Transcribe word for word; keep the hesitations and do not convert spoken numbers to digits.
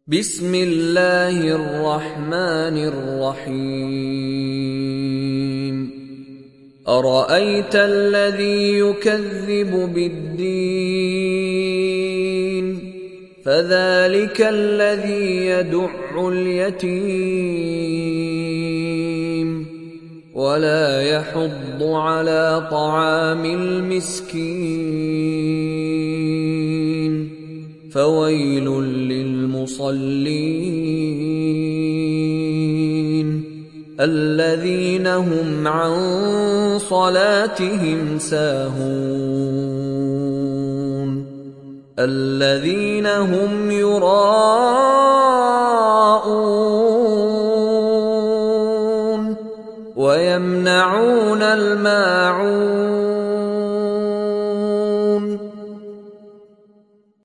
بسم الله الرحمن الرحيم أرأيت الذي يكذب بالدين فذلك الذي يدع اليتيم ولا يحض على طعام المسكين فويل للمصلين الذين هم عن صلاتهم ساهون الذين هم يراءون ويمنعون الماعون